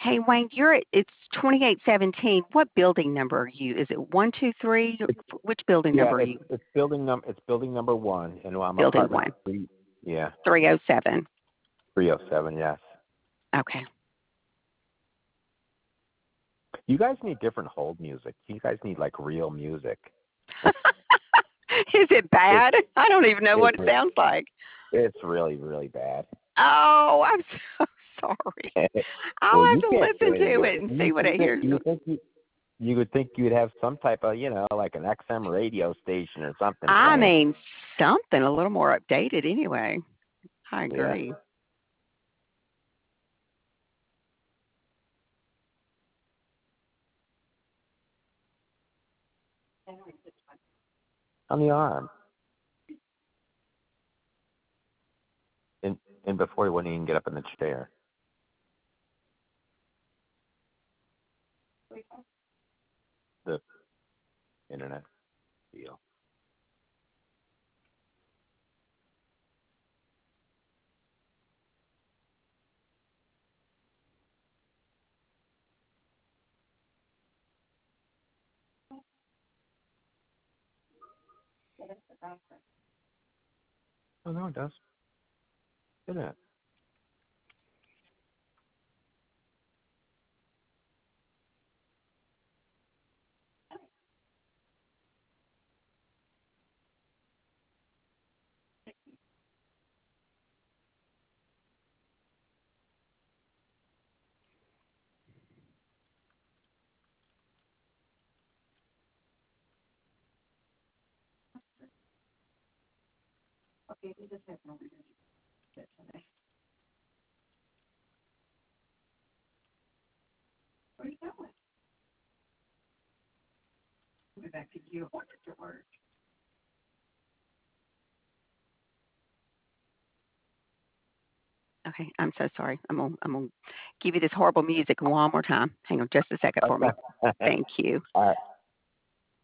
Hey, Wayne, it's 2817. What building number are you? Is it 123? Which building Yeah, number are you? it's building number one, and I'm Building apartment 1, three. Yeah, 307. 307. Yes. Okay. You guys need different hold music. You guys need like real music. Is it It, bad? I don't even know it what it sounds like. it's really really bad. Oh, I'm so sorry. Well, I'll have you to can't do listen to it it. and see what it hears. You would think you'd have some type of like an XM radio station or something I playing. mean, something a little more updated anyway. I Yeah. agree. On the arm, and before he wouldn't even get up in the chair. The internet deal. Oh no, it does. Internet. Okay, I'm so sorry. I'm gonna give you this horrible music one more time. Hang on just a second for me. Okay. Thank you. All right.